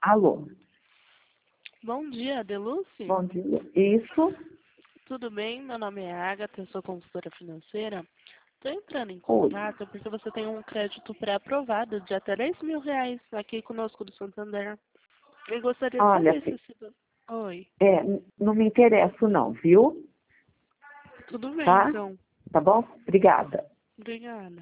Alô? Bom dia, Deluce? Bom dia. Isso? Tudo bem? Meu nome é Agatha, eu sou consultora financeira. Estou entrando em Oi. contato porque você tem um crédito pré-aprovado de até R$ 10.000 aqui conosco do Santander. Eu gostaria de Olha, saber se... Oi, não me interesso não, viu? tudo bem Tá? então. Tá bom? Obrigada. Obrigada.